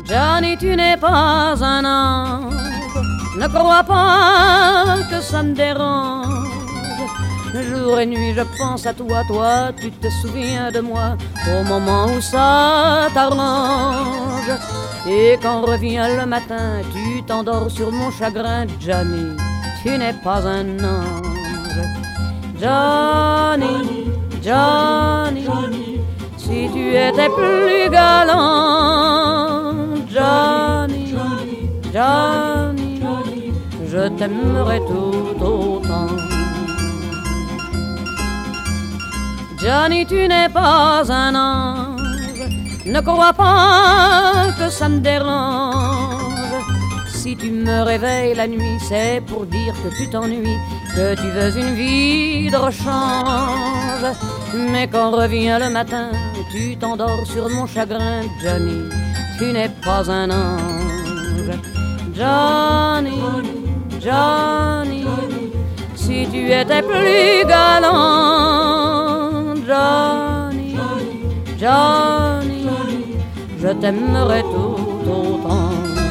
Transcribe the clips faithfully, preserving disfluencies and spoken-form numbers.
Johnny, tu n'es pas un ange, ne crois pas que ça me dérange. Jour et nuit je pense à toi, toi tu te souviens de moi au moment où ça t'arrange. Et quand revient le matin, tu t'endors sur mon chagrin. Johnny, tu n'es pas un ange. Johnny, Johnny, Johnny, si tu étais plus galant. Johnny, Johnny, Johnny, Johnny, je t'aimerais tout autant. Johnny, tu n'es pas un ange, ne crois pas que ça me dérange. Si tu me réveilles la nuit, c'est pour dire que tu t'ennuies, que tu veux une vie de rechange. Mais quand revient le matin, tu t'endors sur mon chagrin. Johnny, tu n'es pas un ange. Johnny, Johnny, si tu étais plus galant. Johnny, Johnny, je t'aimerais tout autant.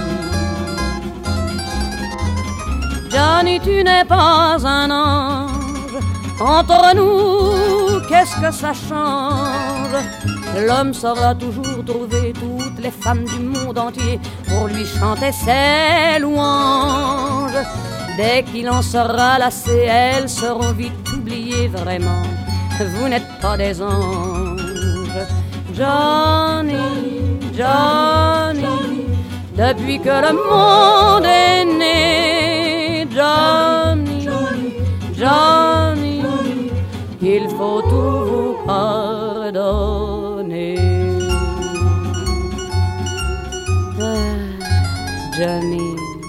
Johnny, tu n'es pas un ange, entre nous, qu'est-ce que ça change? L'homme saura toujours trouver toutes les femmes du monde entier pour lui chanter ses louanges. Dès qu'il en sera lassé, elles seront vite oubliées vraiment. Vous n'êtes pas des anges. Johnny, Johnny, depuis que le monde est né. Johnny, Johnny, il faut tout vous pardonner. Ah, Johnny.